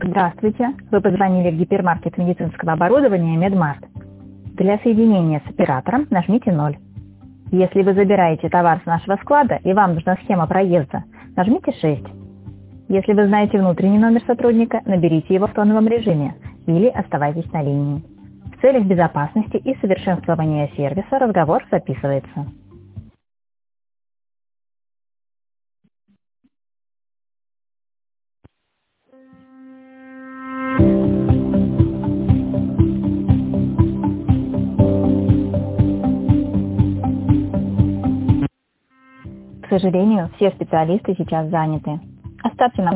Здравствуйте, вы позвонили в гипермаркет медицинского оборудования Медмарт. Для соединения с оператором нажмите 0. Если вы забираете товар с нашего склада и вам нужна схема проезда, нажмите 6. Если вы знаете внутренний номер сотрудника, наберите его в тоновом режиме или оставайтесь на линии. В целях безопасности и совершенствования сервиса разговор записывается. К сожалению, все специалисты сейчас заняты. Оставьте нам